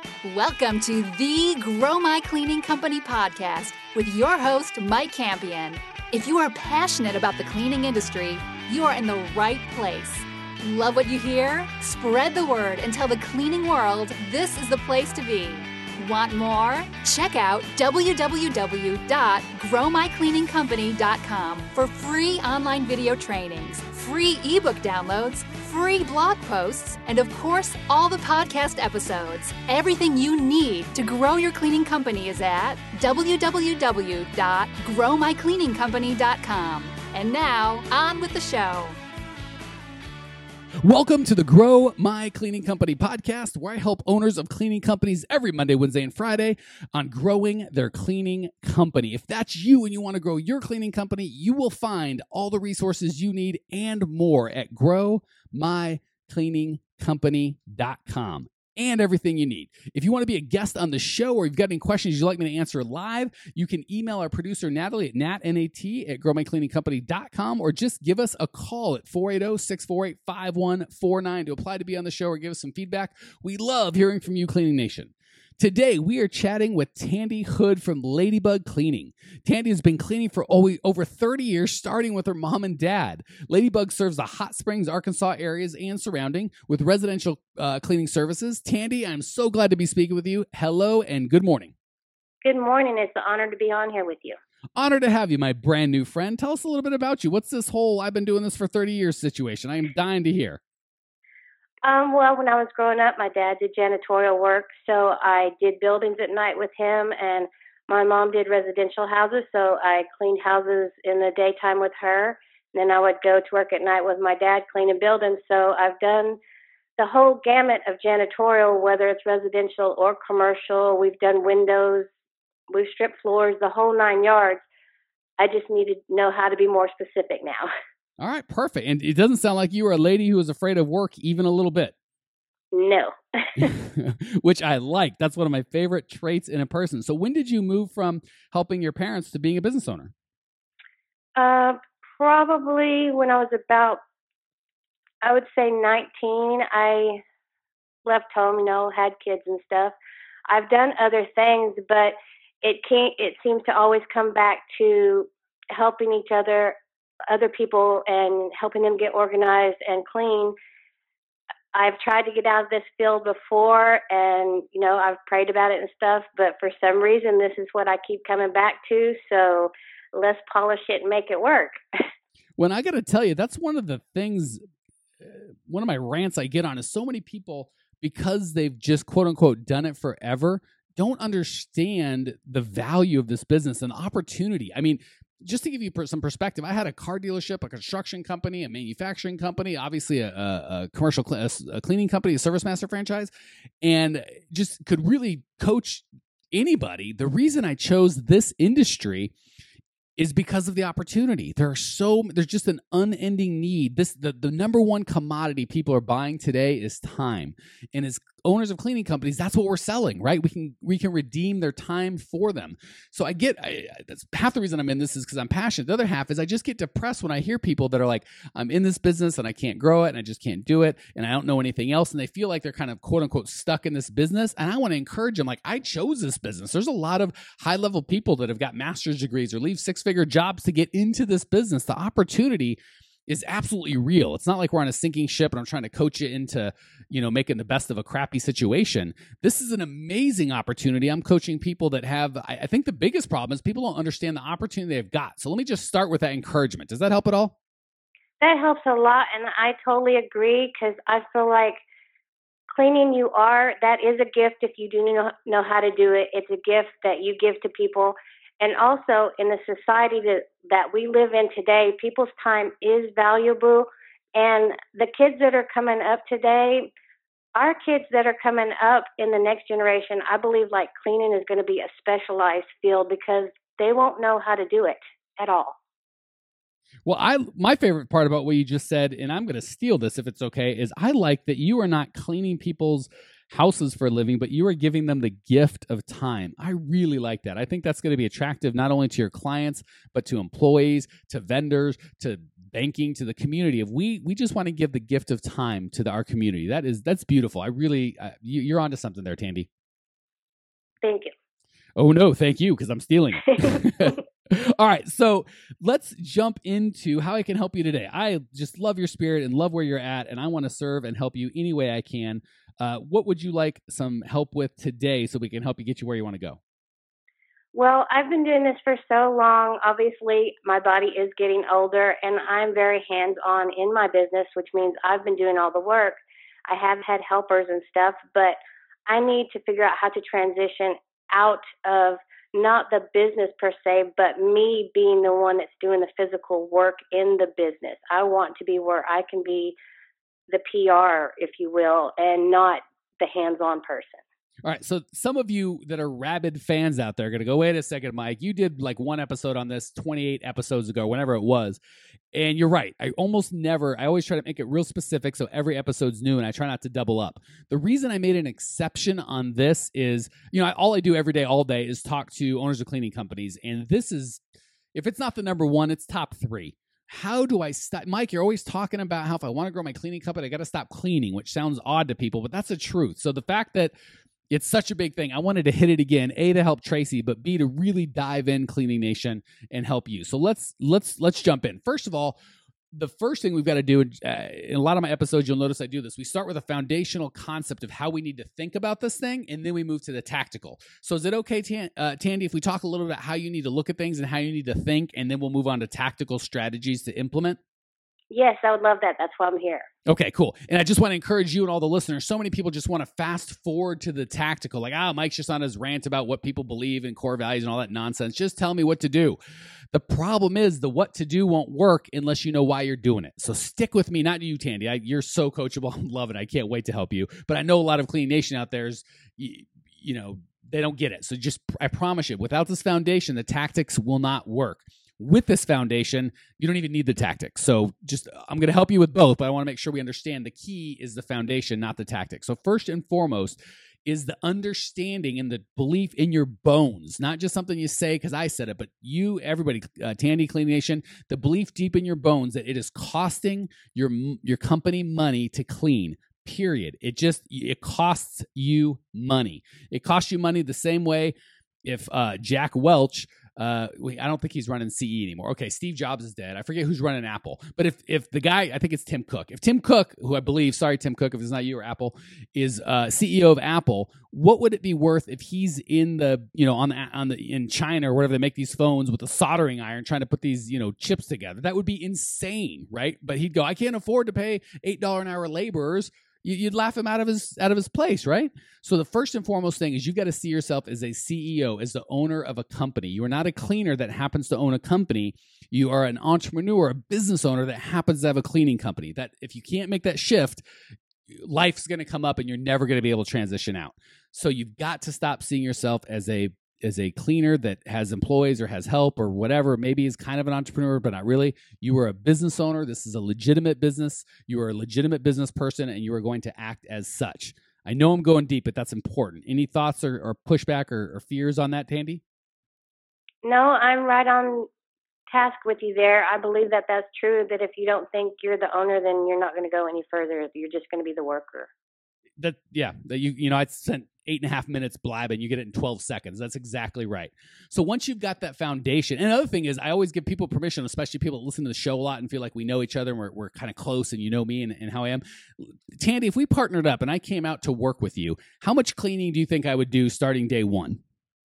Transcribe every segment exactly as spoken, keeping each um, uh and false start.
Welcome to the Grow My Cleaning Company podcast with your host, Mike Campion. If you are passionate about the cleaning industry, you are in the right place. Love what you hear? Spread the word and tell the cleaning world this is the place to be. Want more? Check out w w w dot grow my cleaning company dot com for free online video trainings, free ebook downloads, free blog posts, and of course, all the podcast episodes. Everything you need to grow your cleaning company is at w w w dot grow my cleaning company dot com. And now, on with the show. Welcome to the Grow My Cleaning Company podcast, where I help owners of cleaning companies every Monday, Wednesday, and Friday on growing their cleaning company. If that's you and you want to grow your cleaning company, you will find all the resources you need and more at grow my cleaning company dot com. And everything you need. If you want to be a guest on the show or you've got any questions you'd like me to answer live, you can email our producer, Natalie, at nat, N A T, at grow my cleaning company dot com, or just give us a call at four eight zero, six four eight, five one four nine to apply to be on the show or give us some feedback. We love hearing from you, Cleaning Nation. Today, we are chatting with Tandy Hood from Ladybug Cleaning. Tandy has been cleaning for over thirty years, starting with her mom and dad. Ladybug serves the Hot Springs, Arkansas areas and surrounding with residential uh, cleaning services. Tandy, I'm so glad to be speaking with you. Hello and good morning. Good morning. It's an honor to be on here with you. Honor to have you, my brand new friend. Tell us a little bit about you. What's this whole I've been doing this for thirty years situation? I am dying to hear. Um, well, when I was growing up, my dad did janitorial work, so I did buildings at night with him, and my mom did residential houses, so I cleaned houses in the daytime with her. And then I would go to work at night with my dad cleaning buildings. So I've done the whole gamut of janitorial, whether it's residential or commercial. We've done windows, we've stripped floors, the whole nine yards. I just need to know how to be more specific now. All right, perfect. And it doesn't sound like you were a lady who was afraid of work even a little bit. No. Which I like. That's one of my favorite traits in a person. So when did you move from helping your parents to being a business owner? Uh, probably when I was about, I would say nineteen. I left home, you know, had kids and stuff. I've done other things, but it can't, it seems to always come back to helping each other, other people, and helping them get organized and clean. I've tried to get out of this field before, and, you know, I've prayed about it and stuff, but for some reason, this is what I keep coming back to, so let's polish it and make it work. When I got to tell you, that's one of the things, uh, one of my rants I get on is so many people, because they've just quote unquote done it forever, don't understand the value of this business and opportunity. I mean, just to give you some perspective, I had a car dealership, a construction company, a manufacturing company, obviously a, a, a commercial cl- a cleaning company, a Service Master franchise, and just could really coach anybody. The reason I chose this industry is because of the opportunity. There are so there's just an unending need. This the, the number one commodity people are buying today is time. And as owners of cleaning companies, that's what we're selling, right? We can we can redeem their time for them. So I get I, that's half the reason I'm in this is because I'm passionate. The other half is I just get depressed when I hear people that are like, I'm in this business and I can't grow it and I just can't do it and I don't know anything else, and they feel like they're kind of quote unquote stuck in this business. And I want to encourage them, like, I chose this business. There's a lot of high level people that have got master's degrees or leave six figure jobs to get into this business. The opportunity is absolutely real. It's not like we're on a sinking ship and I'm trying to coach you into, you know, making the best of a crappy situation. This is an amazing opportunity. I'm coaching people that have, I, I think the biggest problem is people don't understand the opportunity they've got. So let me just start with that encouragement. Does that help at all? That helps a lot. And I totally agree, because I feel like cleaning you are, that is a gift if you do know, know how to do it. It's a gift that you give to people. And also, in the society that, that we live in today, people's time is valuable. And the kids that are coming up today, our kids that are coming up in the next generation, I believe like cleaning is going to be a specialized field because they won't know how to do it at all. Well, I my favorite part about what you just said, and I'm going to steal this if it's okay, is I like that you are not cleaning people's houses for a living, but you are giving them the gift of time. I really like that. I think that's going to be attractive not only to your clients, but to employees, to vendors, to banking, to the community. If we we just want to give the gift of time to the, our community, that is that's beautiful. I really uh, you, you're onto something there, Tandy. Thank you. Oh, no, thank you, because I'm stealing it. All right, so let's jump into how I can help you today. I just love your spirit and love where you're at, and I want to serve and help you any way I can. Uh, what would you like some help with today so we can help you get you where you want to go? Well, I've been doing this for so long. Obviously, my body is getting older, and I'm very hands-on in my business, which means I've been doing all the work. I have had helpers and stuff, but I need to figure out how to transition out of not the business per se, but me being the one that's doing the physical work in the business. I want to be where I can be the P R, if you will, and not the hands-on person. All right, so some of you that are rabid fans out there are going to go, wait a second, Mike, you did like one episode on this twenty-eight episodes ago, whenever it was. And you're right. I almost never, I always try to make it real specific so every episode's new and I try not to double up. The reason I made an exception on this is, you know, I, all I do every day, all day is talk to owners of cleaning companies. And this is, if it's not the number one, it's top three. How do I stop? Mike, you're always talking about how if I want to grow my cleaning company, I got to stop cleaning, which sounds odd to people, but that's the truth. So the fact that it's such a big thing, I wanted to hit it again, A, to help Tracy, but B, to really dive in Cleaning Nation and help you. So let's let's let's jump in. First of all, the first thing we've got to do, uh, in a lot of my episodes, you'll notice I do this. We start with a foundational concept of how we need to think about this thing, and then we move to the tactical. So is it okay, Tan- uh, Tandy, if we talk a little bit about how you need to look at things and how you need to think, and then we'll move on to tactical strategies to implement? Yes, I would love that. That's why I'm here. Okay, cool. And I just want to encourage you and all the listeners. So many people just want to fast forward to the tactical. Like, ah, Mike's just on his rant about what people believe in core values and all that nonsense. Just tell me what to do. The problem is the what to do won't work unless you know why you're doing it. So stick with me, not you, Tandy. I, you're so coachable. I'm loving it. I can't wait to help you. But I know a lot of Clean Nation out there is, you, you know, they don't get it. So just, I promise you, without this foundation, the tactics will not work. With this foundation, you don't even need the tactics. So just, I'm going to help you with both, but I want to make sure we understand the key is the foundation, not the tactics. So first and foremost is the understanding and the belief in your bones, not just something you say because I said it, but you, everybody, uh, Tandy, Cleaning Nation, the belief deep in your bones that it is costing your your company money to clean. Period. It just, it costs you money. It costs you money the same way if uh, Jack Welch, uh, I don't think he's running C E anymore. Okay, Steve Jobs is dead. I forget who's running Apple. But if if the guy, I think it's Tim Cook. If Tim Cook, who I believe, sorry, Tim Cook, if it's not you or Apple, is uh, C E O of Apple, what would it be worth if he's in the, you know, on the on the in China or whatever they make these phones with a soldering iron trying to put these, you know, chips together? That would be insane, right? But he'd go, I can't afford to pay eight dollars an hour laborers. You'd laugh him out of his out of his place, right? So the first and foremost thing is you've got to see yourself as a C E O, as the owner of a company. You are not a cleaner that happens to own a company. You are an entrepreneur, a business owner that happens to have a cleaning company. That if you can't make that shift, life's going to come up and you're never going to be able to transition out. So you've got to stop seeing yourself as a as a cleaner that has employees or has help or whatever, maybe is kind of an entrepreneur, but not really. You are a business owner. This is a legitimate business. You are a legitimate business person, and you are going to act as such. I know I'm going deep, but that's important. Any thoughts or, or pushback or, or fears on that, Tandy? No, I'm right on task with you there. I believe that that's true, that if you don't think you're the owner, then you're not going to go any further. You're just going to be the worker. That yeah, that you you know, I spent eight and a half minutes blabbing. You get it in twelve seconds. That's exactly right. So once you've got that foundation, and another thing is, I always give people permission, especially people that listen to the show a lot and feel like we know each other and we're we're kind of close, and you know me and, and how I am. Tandy, if we partnered up and I came out to work with you, how much cleaning do you think I would do starting day one?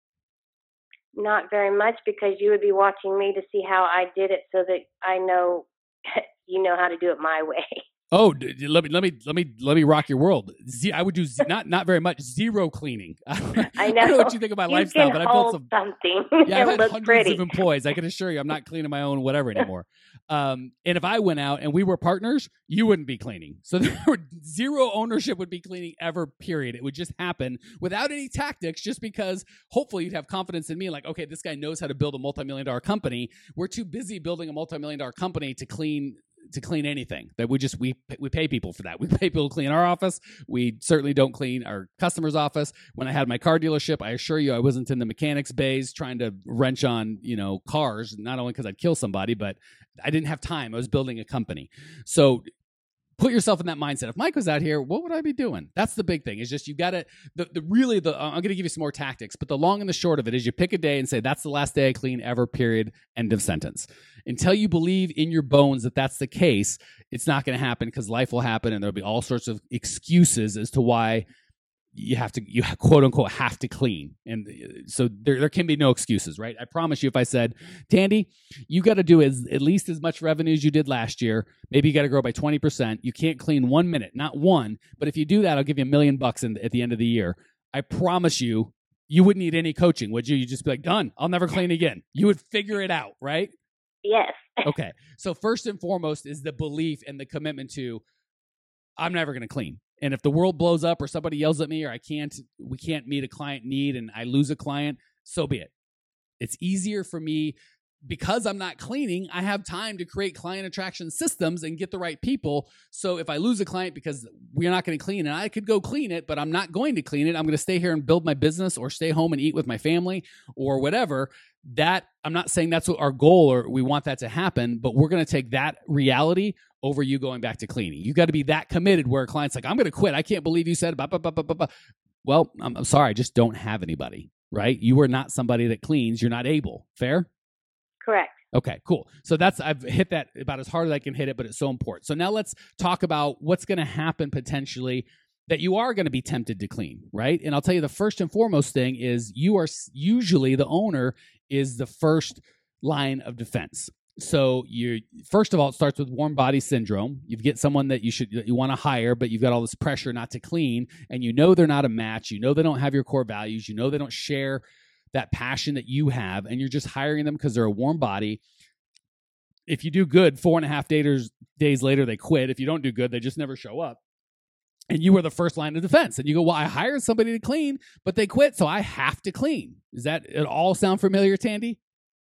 Not very much, because you would be watching me to see how I did it, so that I know you know how to do it my way. Oh, let me let me let me let me rock your world. Z- I would do z- not not very much zero cleaning. I know. I don't know what you think of my you lifestyle, can but I built some something. Yeah, I've had look hundreds pretty. of employees. I can assure you, I'm not cleaning my own whatever anymore. Um, and if I went out and we were partners, you wouldn't be cleaning. So there were zero ownership would be cleaning ever. Period. It would just happen without any tactics, just because hopefully you'd have confidence in me. Like, okay, this guy knows how to build a multi-million dollar company. We're too busy building a multi-million dollar company to clean. to clean anything. That we just we we pay people for that. We pay people to clean our office. We certainly don't clean our customer's office. When I had my car dealership, I assure you I wasn't in the mechanics bays trying to wrench on, you know, cars, not only because I'd kill somebody, but I didn't have time. I was building a company. So put yourself in that mindset. If Mike was out here, what would I be doing? That's the big thing. Is just you got to the, the really the I'm going to give you some more tactics, but the long and the short of it is you pick a day and say that's the last day I clean ever. Period. End of sentence. Until you believe in your bones that that's the case, it's not going to happen because life will happen and there'll be all sorts of excuses as to why you have to, you quote unquote have to clean. And so there, there can be no excuses, right? I promise you, if I said, Tandy, you got to do as, at least as much revenue as you did last year. Maybe you got to grow by twenty percent. You can't clean one minute, not one. But if you do that, I'll give you a million bucks in, at the end of the year. I promise you, you wouldn't need any coaching, would you? You'd just be like, done. I'll never clean again. You would figure it out, right? Yes. Okay. So first and foremost is the belief and the commitment to, I'm never going to clean. And if the world blows up or somebody yells at me or I can't, we can't meet a client need and I lose a client, so be it. It's easier for me because I'm not cleaning. I have time to create client attraction systems and get the right people. So if I lose a client because we're not going to clean and I could go clean it, but I'm not going to clean it, I'm going to stay here and build my business or stay home and eat with my family or whatever. That I'm not saying that's what our goal or we want that to happen, but we're going to take that reality over you going back to cleaning. You got to be that committed where a client's like, I'm going to quit. I can't believe you said, bah, bah, bah, bah, bah, bah. Well, I'm, I'm sorry. I just don't have anybody, right? You are not somebody that cleans. You're not able. Fair? Correct. Okay, cool. So that's, I've hit that about as hard as I can hit it, but it's so important. So now let's talk about what's going to happen potentially that you are going to be tempted to clean, right? And I'll tell you the first and foremost thing is you are usually the owner is the first line of defense. So you first of all, it starts with warm body syndrome. You get someone that you should you want to hire, but you've got all this pressure not to clean, and you know they're not a match. You know they don't have your core values. You know they don't share that passion that you have, and you're just hiring them because they're a warm body. If you do good, four and a half days days later they quit. If you don't do good, they just never show up. And you were the first line of defense. And you go, well, I hired somebody to clean, but they quit, so I have to clean. Does that it all sound familiar, Tandy?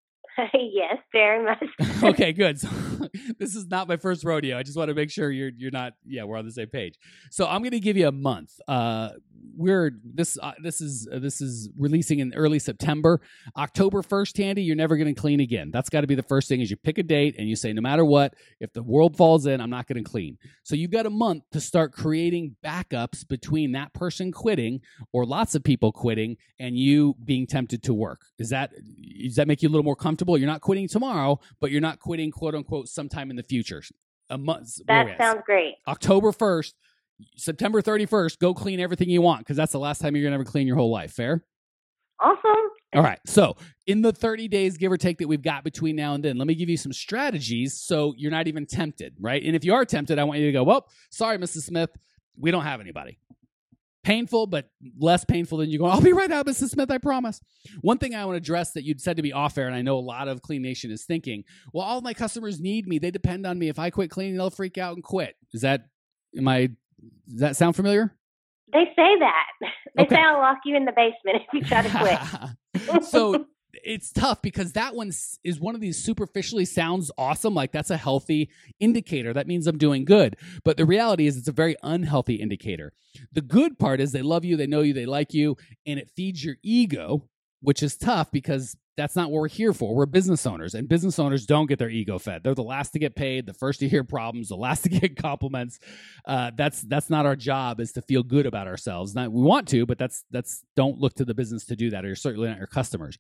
Yes, very much. Okay, good. So, this is not my first rodeo. I just want to make sure you're you're not. Yeah, we're on the same page. So I'm going to give you a month. Uh, we're this uh, this is uh, this is releasing in early September. October first, Tandy, you're never going to clean again. That's got to be the first thing. Is you pick a date and you say, no matter what, if the world falls in, I'm not going to clean. So you've got a month to start creating backups between that person quitting or lots of people quitting and you being tempted to work. Is that does that make you a little more comfortable? You're not quitting tomorrow, but you're not quitting, quote unquote, sometime in the future. A month. That sounds great. October first, September thirty-first, go clean everything you want because that's the last time you're going to ever clean your whole life. Fair? Awesome. All right. So in the thirty days, give or take, that we've got between now and then, let me give you some strategies so you're not even tempted, right? And if you are tempted, I want you to go, well, sorry, Missus Smith, we don't have anybody. Painful, but less painful than you going, I'll be right out, Missus Smith, I promise. One thing I want to address that you'd said to me off air, and I know a lot of Clean Nation is thinking, well, all of my customers need me. They depend on me. If I quit cleaning, they'll freak out and quit. Is that, am I, does that sound familiar? They say that. They Okay. say I'll lock you in the basement if you try to quit. So it's tough because that one is one of these superficially sounds awesome. Like that's a healthy indicator. That means I'm doing good. But the reality is it's a very unhealthy indicator. The good part is they love you, they know you, they like you, and it feeds your ego, which is tough because that's not what we're here for. We're business owners, and business owners don't get their ego fed. They're the last to get paid, the first to hear problems, the last to get compliments. Uh, that's that's not our job, is to feel good about ourselves. Not, we want to, but that's that's don't look to the business to do that, or you're certainly not your customers.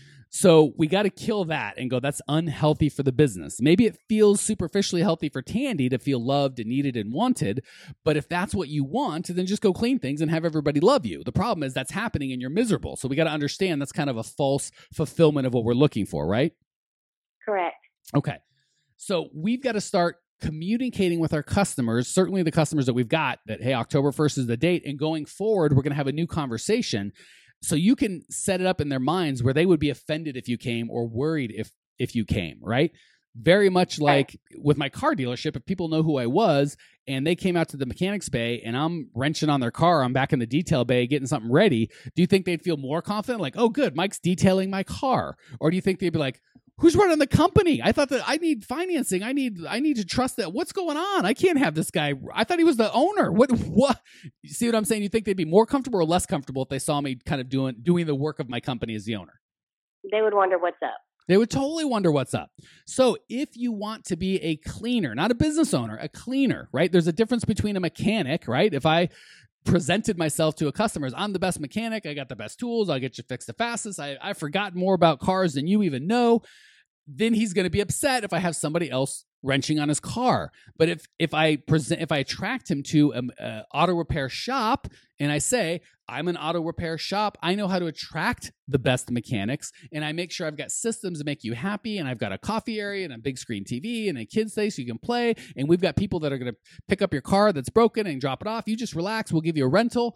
So we got to kill that and go, that's unhealthy for the business. Maybe it feels superficially healthy for Tandy to feel loved and needed and wanted, but if that's what you want, then just go clean things and have everybody love you. The problem is that's happening and you're miserable. So we got to understand that's kind of a false fulfillment of what we're looking for, right? Correct. Okay. So we've got to start communicating with our customers, certainly the customers that we've got, that, hey, October first is the date, and going forward, we're going to have a new conversation. So you can set it up in their minds where they would be offended if you came or worried if if you came, right? Very much like with my car dealership, if people know who I was and they came out to the mechanics bay and I'm wrenching on their car, I'm back in the detail bay getting something ready, do you think they'd feel more confident? Like, oh, good, Mike's detailing my car. Or do you think they'd be like, who's running the company? I thought that I need financing. I need I need to trust that. What's going on? I can't have this guy. I thought he was the owner. What? What? You see what I'm saying? You think they'd be more comfortable or less comfortable if they saw me kind of doing doing the work of my company as the owner? They would wonder what's up. They would totally wonder what's up. So if you want to be a cleaner, not a business owner, a cleaner, right? There's a difference between a mechanic, right? If I presented myself to a customer as I'm the best mechanic, I got the best tools, I'll get you fixed the fastest, I, I've forgotten more about cars than you even know, then he's going to be upset if I have somebody else wrenching on his car. But if if I present, if I attract him to an auto repair shop and I say, I'm an auto repair shop, I know how to attract the best mechanics, and I make sure I've got systems to make you happy, and I've got a coffee area and a big screen T V and a kid's day so you can play, and we've got people that are going to pick up your car that's broken and drop it off. You just relax. We'll give you a rental.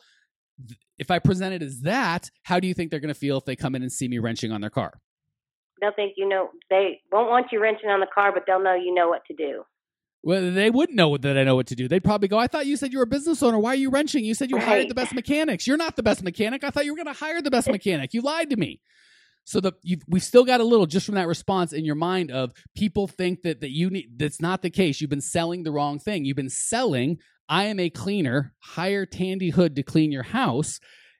If I present it as that, how do you think they're going to feel if they come in and see me wrenching on their car? They'll think you know, they won't want you wrenching on the car, but they'll know you know what to do. Well, they wouldn't know that I know what to do. They'd probably go, I thought you said you were a business owner. Why are you wrenching? You said you Right. hired the best mechanics. You're not the best mechanic. I thought you were going to hire the best mechanic. You lied to me. So the you've, we've still got a little just from that response in your mind of people think that, that you need, that's not the case. You've been selling the wrong thing. You've been selling, I am a cleaner, hire Tandy Hood to clean your house.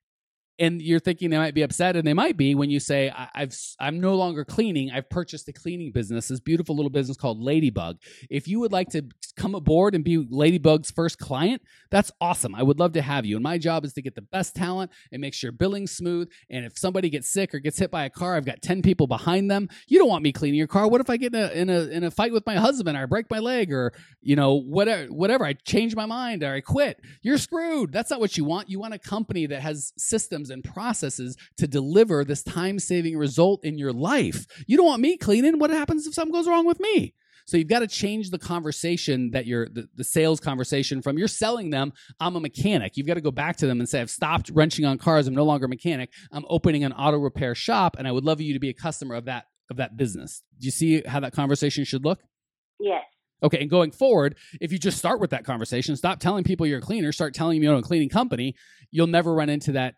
And you're thinking they might be upset, and they might be when you say, I, I've, I'm no longer cleaning. I've purchased a cleaning business, this beautiful little business called Ladybug. If you would like to come aboard and be Ladybug's first client, that's awesome. I would love to have you. And my job is to get the best talent and make sure billing's smooth. And if somebody gets sick or gets hit by a car, I've got ten people behind them. You don't want me cleaning your car. What if I get in a in a, in a fight with my husband, or I break my leg, or you know whatever, whatever, I change my mind or I quit? You're screwed. That's not what you want. You want a company that has systems and processes to deliver this time-saving result in your life. You don't want me cleaning. What happens if something goes wrong with me? So you've got to change the conversation that you're, the, the sales conversation from you're selling them, I'm a mechanic. You've got to go back to them and say, I've stopped wrenching on cars. I'm no longer a mechanic. I'm opening an auto repair shop, and I would love you to be a customer of that, of that business. Do you see how that conversation should look? Yes. Okay, and going forward, if you just start with that conversation, stop telling people you're a cleaner, start telling them you own a cleaning company, you'll never run into that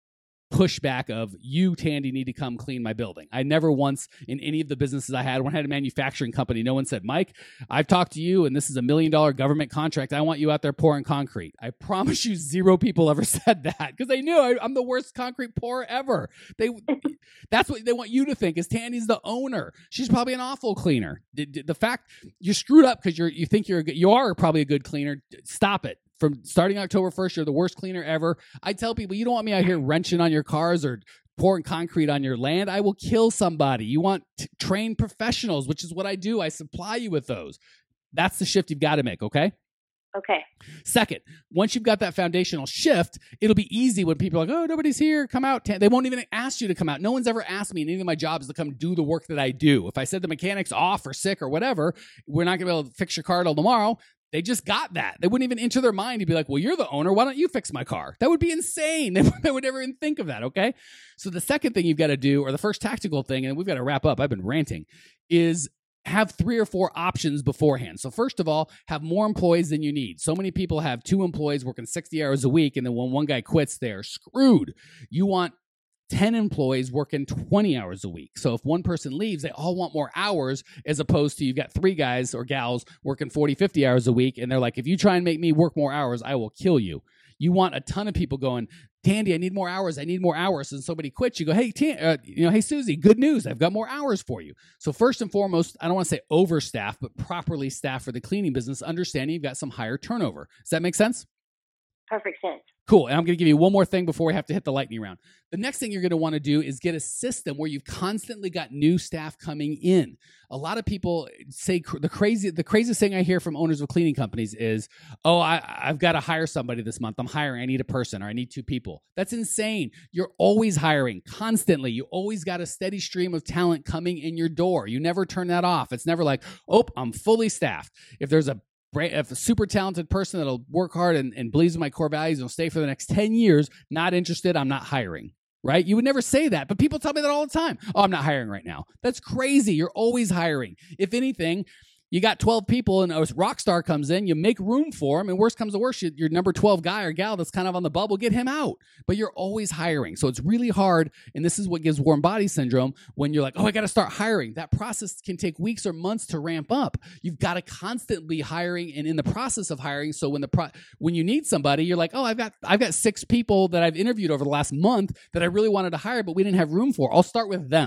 pushback of, you, Tandy, need to come clean my building. I never once in any of the businesses I had, when I had a manufacturing company, no one said, Mike, I've talked to you and this is a million dollar government contract. I want you out there pouring concrete. I promise you zero people ever said that, because they knew I, I'm the worst concrete pourer ever. They That's what they want you to think, is Tandy's the owner. She's probably an awful cleaner. The, the fact you're screwed up because you're you think you're a good, you are probably a good cleaner. Stop it. From starting October first, you're the worst cleaner ever. I tell people, you don't want me out here wrenching on your cars or pouring concrete on your land. I will kill somebody. You want t- trained professionals, which is what I do. I supply you with those. That's the shift you've got to make, okay? Okay. Second, once you've got that foundational shift, it'll be easy when people are like, oh, nobody's here, come out. They won't even ask you to come out. No one's ever asked me in any of my jobs to come do the work that I do. If I said the mechanic's off or sick or whatever, we're not going to be able to fix your car till tomorrow. They just got that. They wouldn't even enter their mind to be like, well, you're the owner. Why don't you fix my car? That would be insane. They would never even think of that, okay? So the second thing you've got to do, or the first tactical thing, and we've got to wrap up, I've been ranting, is have three or four options beforehand. So first of all, have more employees than you need. So many people have two employees working sixty hours a week, and then when one guy quits, they're screwed. You want ten employees working twenty hours a week. So if one person leaves, they all want more hours, as opposed to you've got three guys or gals working forty, fifty hours a week. And they're like, if you try and make me work more hours, I will kill you. You want a ton of people going, Tandy, I need more hours. I need more hours. And somebody quits. You go, hey, T- uh, you know, hey, Susie, good news. I've got more hours for you. So first and foremost, I don't want to say overstaff, but properly staff for the cleaning business, understanding you've got some higher turnover. Does that make sense? Perfect sense. Cool. And I'm going to give you one more thing before we have to hit the lightning round. The next thing you're going to want to do is get a system where you've constantly got new staff coming in. A lot of people say cr- the crazy, the craziest thing I hear from owners of cleaning companies is, oh, I, I've got to hire somebody this month. I'm hiring. I need a person, or I need two people. That's insane. You're always hiring constantly. You always got a steady stream of talent coming in your door. You never turn that off. It's never like, oh, I'm fully staffed. If there's a If a super talented person that'll work hard and, and believes in my core values and will stay for the next ten years, not interested, I'm not hiring, right? You would never say that, but people tell me that all the time. Oh, I'm not hiring right now. That's crazy. You're always hiring. If anything, you got twelve people and a rock star comes in, you make room for him, and worst comes to worst, your number twelve guy or gal that's kind of on the bubble, get him out. But you're always hiring. So it's really hard, and this is what gives warm body syndrome when you're like, oh, I got to start hiring. That process can take weeks or months to ramp up. You've got to constantly be hiring and in the process of hiring. So when the pro- when you need somebody, you're like, oh, I've got I've got six people that I've interviewed over the last month that I really wanted to hire, but we didn't have room for. I'll start with them.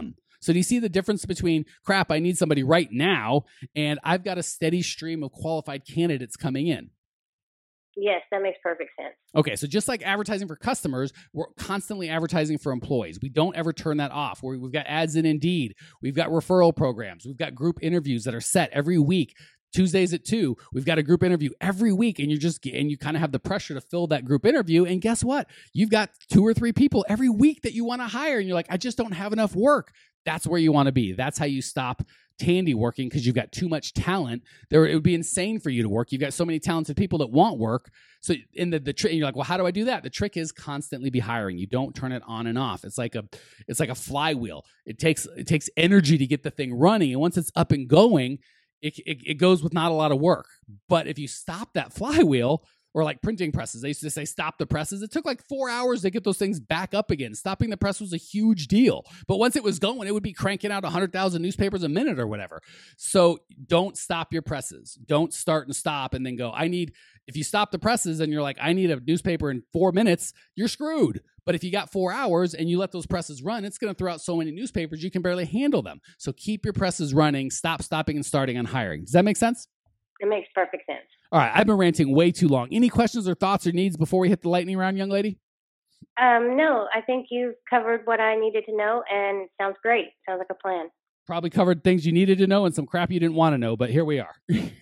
So do you see the difference between, crap, I need somebody right now, and I've got a steady stream of qualified candidates coming in? Yes, that makes perfect sense. Okay, so just like advertising for customers, we're constantly advertising for employees. We don't ever turn that off. We've got ads in Indeed. We've got referral programs. We've got group interviews that are set every week. Tuesdays at two, we've got a group interview every week, and you just and you kind of have the pressure to fill that group interview. And guess what? You've got two or three people every week that you want to hire, and you're like, I just don't have enough work. That's where you want to be. That's how you stop Tandy working, because you've got too much talent. There, it would be insane for you to work. You've got so many talented people that want work. So in the the trick, you're like, well, how do I do that? The trick is constantly be hiring. You don't turn it on and off. It's like a it's like a flywheel. It takes it takes energy to get the thing running, and once it's up and going, it it, it goes with not a lot of work. But if you stop that flywheel, or like printing presses, they used to say stop the presses. It took like four hours to get those things back up again. Stopping the press was a huge deal. But once it was going, it would be cranking out one hundred thousand newspapers a minute or whatever. So don't stop your presses. Don't start and stop and then go, I need, if you stop the presses and you're like, I need a newspaper in four minutes, you're screwed. But if you got four hours and you let those presses run, it's going to throw out so many newspapers, you can barely handle them. So keep your presses running. Stop stopping and starting on hiring. Does that make sense? It makes perfect sense. All right, I've been ranting way too long. Any questions or thoughts or needs before we hit the lightning round, young lady? Um, no, I think you've covered what I needed to know, and it sounds great. Sounds like a plan. Probably covered things you needed to know and some crap you didn't want to know, but here we are.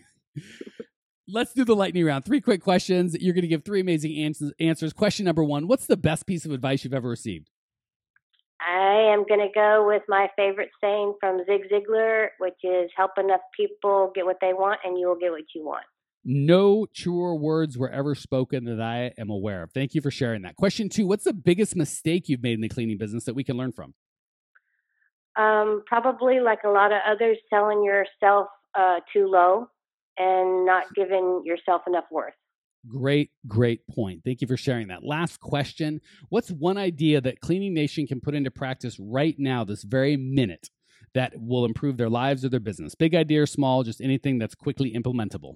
Let's do the lightning round. Three quick questions. You're going to give three amazing ans- answers. Question number one, what's the best piece of advice you've ever received? I am going to go with my favorite saying from Zig Ziglar, which is help enough people get what they want, and you will get what you want. No truer words were ever spoken that I am aware of. Thank you for sharing that. Question two, what's the biggest mistake you've made in the cleaning business that we can learn from? Um, probably like a lot of others, selling yourself uh, too low and not giving yourself enough worth. Great, great point. Thank you for sharing that. Last question. What's one idea that Cleaning Nation can put into practice right now, this very minute, that will improve their lives or their business? Big idea or small, just anything that's quickly implementable.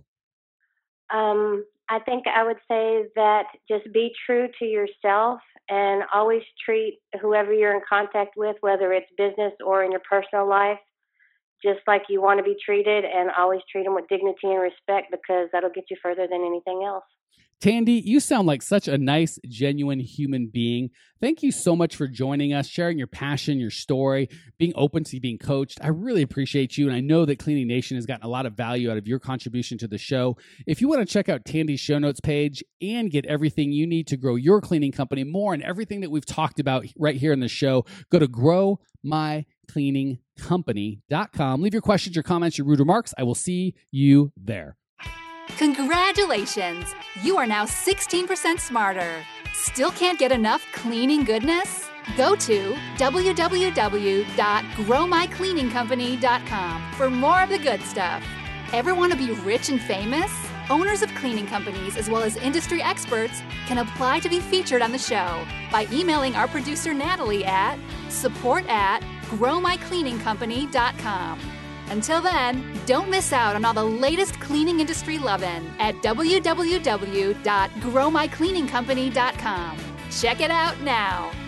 Um, I think I would say that just be true to yourself and always treat whoever you're in contact with, whether it's business or in your personal life, just like you want to be treated, and always treat them with dignity and respect, because that'll get you further than anything else. Tandy, you sound like such a nice, genuine human being. Thank you so much for joining us, sharing your passion, your story, being open to being coached. I really appreciate you, and I know that Cleaning Nation has gotten a lot of value out of your contribution to the show. If you want to check out Tandy's show notes page and get everything you need to grow your cleaning company more and everything that we've talked about right here in the show, go to grow my cleaning company dot com. Leave your questions, your comments, your rude remarks. I will see you there. Congratulations! You are now sixteen percent smarter. Still can't get enough cleaning goodness? Go to w w w dot grow my cleaning company dot com for more of the good stuff. Ever want to be rich and famous? Owners of cleaning companies, as well as industry experts, can apply to be featured on the show by emailing our producer Natalie at support at grow my cleaning company dot com. Until then, don't miss out on all the latest cleaning industry lovin' at w w w dot grow my cleaning company dot com. Check it out now.